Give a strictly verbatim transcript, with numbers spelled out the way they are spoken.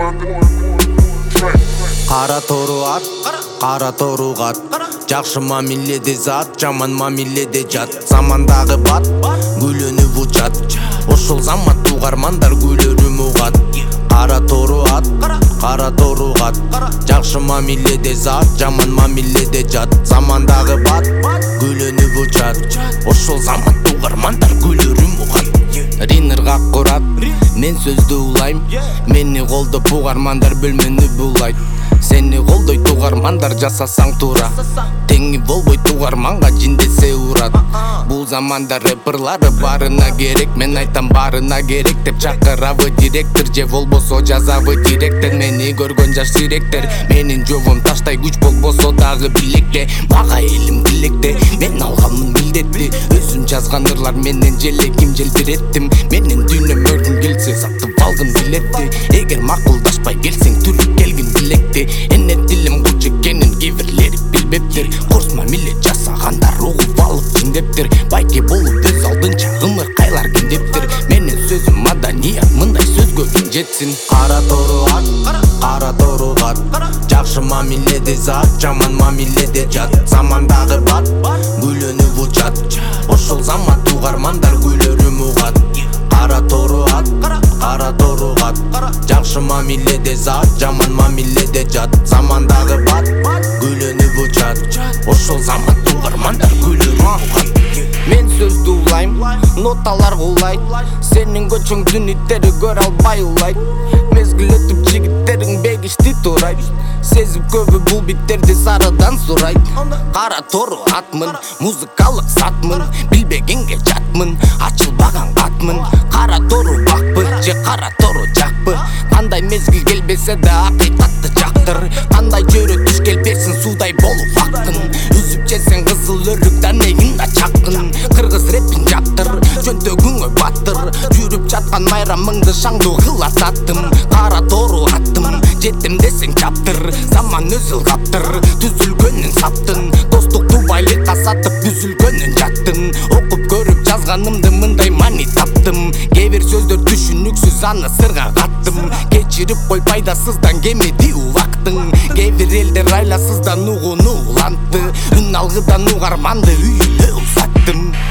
Кара тору ат, кара торуга ат. Жакшы мамиледе зат, жаман мамиледе жат. Замандагы бат, гүлөнүп учат. Ошол замат угармандар гүлөрүм угат. Кара тору ат, кара торуга ат. Жакшы мамиледе зат, жаман мамиледе жат. Замандагы бат, гүлөнүп учат. Ошол замат угармандар гүлөрүм угат. Ринерга курат, мен сөздү улайм. Мени колдоп угармандар бөлмөнү булайт. Сени колдойт угармандар жасасаң туура. Теңи болбойт угарманга жин десе урат. Бул заманда рэперлары барына керек. Мен айтам барына керек деп чакырабы директор. Же болбосо жазабы директор. Мени көргөн жаш сиректер менин жобом таштай күч болбосо дагы билекте. Мага элим билекте, мен алганмын милдетти. Өзүм жазган ырлар менен желеким желбиреттим. Менин дүйнөм өргүм келсе сатып алгым билетти. Эгер макулдашпай келсең түрүп келгин билекти. Эне дилим куч экенин кийбирлери билбептир. Курс мамиле жасагандар угуп алып жиндептир. Байке болуп өз алдынча ымыр кайлар кимдептир. Менин сөзүм маданият мындай сөзгө ким жетсин. Кара тору ат, кара торуга ат. Жакшы мамиледе зат, жаман мамиледе жат. Замандагы бат, гүлөнүп учат. Ошол замат угармандар гүлөрүм угат. Кара тору ат, кара торуга ат. Жакшы мамиледе зат, жаман мамиледе жат. Замандагы бат, гүлөнүп учат. Ошол замат угармандар гүлөрүм угат. Мен сөздү улайм, ноталар улайт. Сенин көчөң дүниттери көрө албай улайт. Мезгил өтүп жигиттериң бегишти турайт. Сезип көбү бул биттерди сарыдан сурайт. Кара тору атмын, музыкалык сатмын. Билбегенге жатмын, ачылбаган катмын. Кара тору бакпы, же кара тору жакпы. Кандай мезгил келбесе да акыйкатты жактыр. Кандай жөрө түш келбесин суудай болуп актын. Үзүп жесең кызыл өрүктөн эгин да чаккын. Кыргыз репин жаптыр, жөнтөгүңө баттыр. Жүрүп жаткан майрамыңды шаңдуу кылататтым. Кара тору аттым, жеттим десең чаптыр. Заман өзүл каптыр, түзүлгөнүн саптын. Достукту байлыкка сатып үзүлгөнүн жаттын. Окуп көрүп жазганымды мындай мани таптым. Кээ бир сөздөр түшүнүксүз, аны сырга каттым. Кечирип кой пайдасыздан кемеди убактың. Кээ бир элдер айласыздан угууну улантты. Үн алгыдан угарманды үйүнө узаттым.